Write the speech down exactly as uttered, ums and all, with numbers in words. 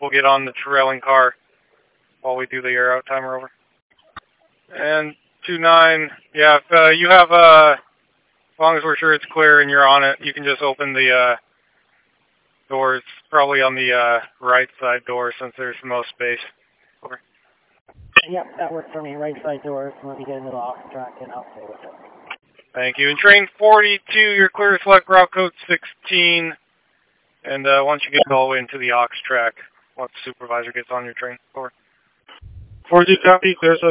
we'll get on the trailing car while we do the air out timer over. And two nine, yeah, if uh, you have, uh, as long as we're sure it's clear and you're on it, you can just open the uh, doors, probably on the uh, right side door since there's the most space. Over. Yep, that works for me. Right side door. Let me get into the off track and I'll stay with it. Thank you. And train forty-two, you're clear to select route code sixteen. And uh, once you get all the way into the aux track, once the supervisor gets on your train. Over. forty-two copy, clear